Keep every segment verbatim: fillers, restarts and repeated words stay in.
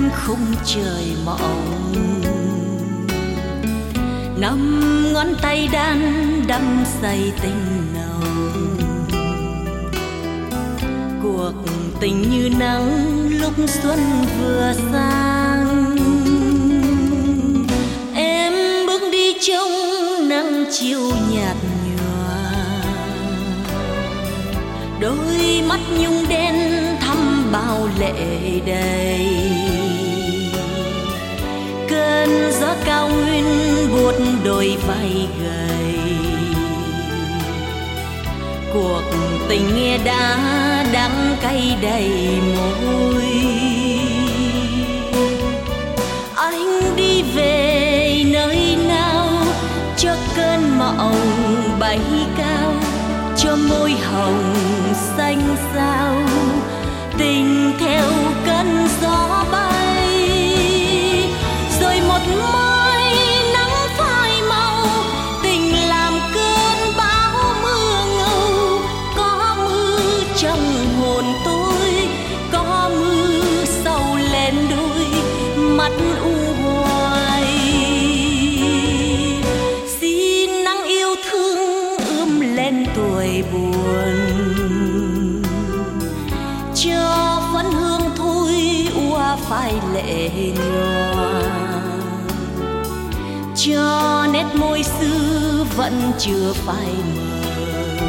khung trời mộng. Năm ngón tay đan đắm say tình nồng, cuộc tình như nắng lúc xuân vừa sang. Em bước đi trong nắng chiều nhạt nhòa, đôi mắt nhung đen thăm bao lệ đầy. Cơn gió cao nguyên buốt đôi vai gầy, cuộc tình nghe đã đắng cay đầy môi. Anh đi về nơi nào cho cơn mộng bay cao, cho môi hồng xanh sao tình theo cơn gió bay. Rồi một mai nắng phai màu, tình làm cơn bão mưa ngâu. Có mưa trong hồn tôi, có mưa sầu lên đôi mắt u hoài. Xin nắng yêu thương ươm lên tuổi buồn, cho vẫn hương thôi ua phai lệ nhòa, cho nét môi xưa vẫn chưa phai mờ.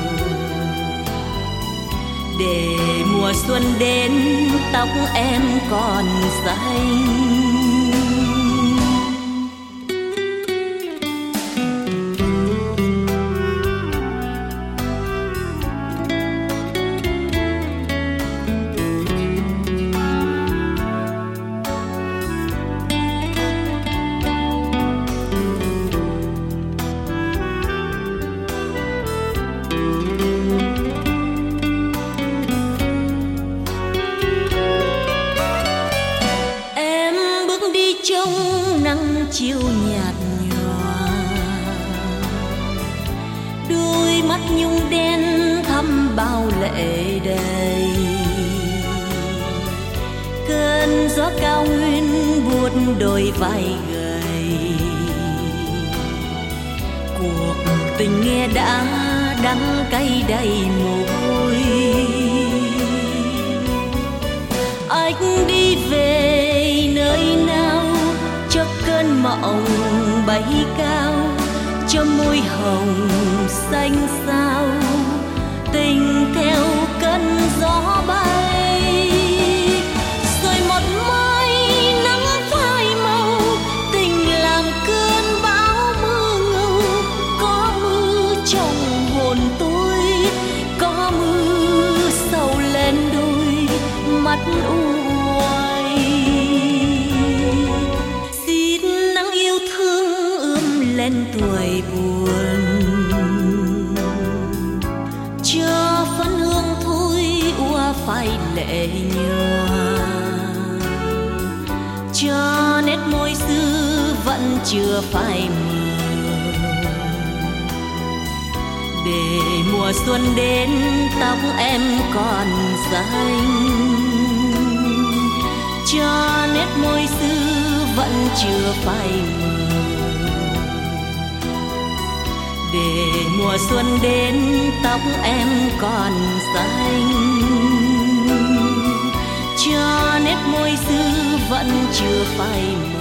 Để mùa xuân đến tóc em còn xanh. Trong nắng chiều nhạt nhòa, đôi mắt nhung đen thăm bao lệ đầy. Cơn gió cao nguyên buốt đôi vai gầy, cuộc tình nghe đã đắng cay đầy môi. Anh đi về nơi nào cho cơn mộng bay cao, cho môi hồng xanh sao tình theo cơn gió bay. Rồi một mai nắng phai màu, tình làm cơn bão mưa ngâu. Có mưa trong hồn tôi, có mưa sầu lên đôi mắt u hoài. Lên tuổi buồn, cho phấn hương thôi ua phai lệ nhòa, cho nét môi xưa vẫn chưa phai mờ. Để mùa xuân đến tóc em còn xanh, cho nét môi xưa vẫn chưa phai mờ. Để mùa xuân đến tóc em còn xanh, cho nét môi xưa vẫn chưa phai mờ.